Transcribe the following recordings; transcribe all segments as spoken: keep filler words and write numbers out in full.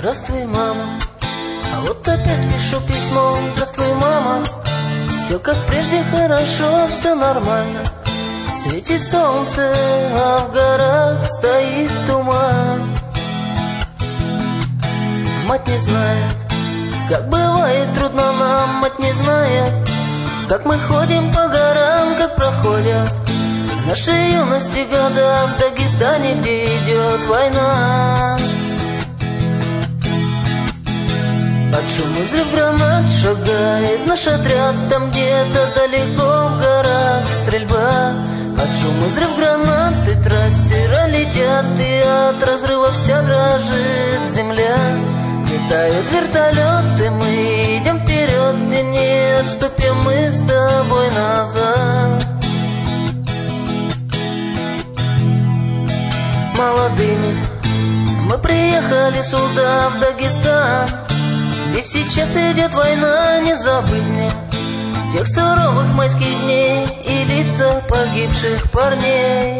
Здравствуй, мама. А вот опять пишу письмо. Здравствуй, мама. Все как прежде хорошо, все нормально. Светит солнце, а в горах стоит туман. Мать не знает, как бывает трудно нам. Мать не знает, как мы ходим по горам, как проходят наши юности года в Дагестане, где идет война. Под шум и взрыв гранат шагает наш отряд. Там где-то далеко в горах стрельба. Под шум и взрыв гранат и трассера летят, и от разрыва вся дрожит земля. Взлетают вертолеты, мы идем вперед, и не отступим мы с тобой назад. Молодыми мы приехали сюда, в Дагестан, где сейчас идет война. Не забыть мне тех суровых майских дней и лица погибших парней.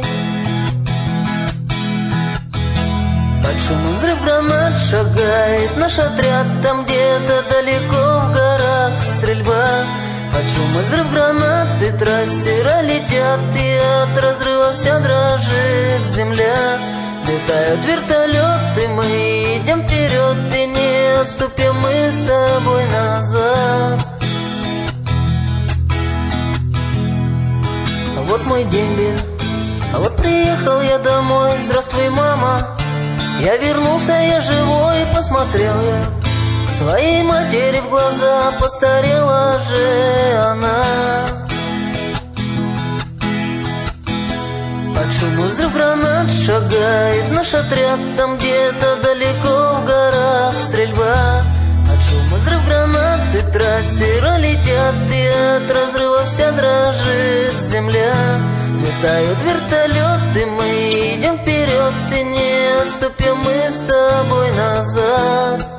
Под шум и взрыв гранат шагает наш отряд. Там где-то далеко в горах стрельба. Под шум и взрыв гранат и трассера летят, и от разрыва вся дрожит земля. Летают вертолеты, мы идем вперед, и не отступим мы с тобой назад. А вот мой дембель, а вот приехал я домой. Здравствуй, мама. Я вернулся, я живой, посмотрел я своей матери в глаза. Постарела же она. Под шум и взрыв гранат шагает наш отряд. Там где-то далеко в горах стрельба. Под шум и взрыв гранат и трассера летят, и от разрыва вся дрожит земля. Взлетают вертолеты, мы идем вперед, и не отступим мы с тобой назад.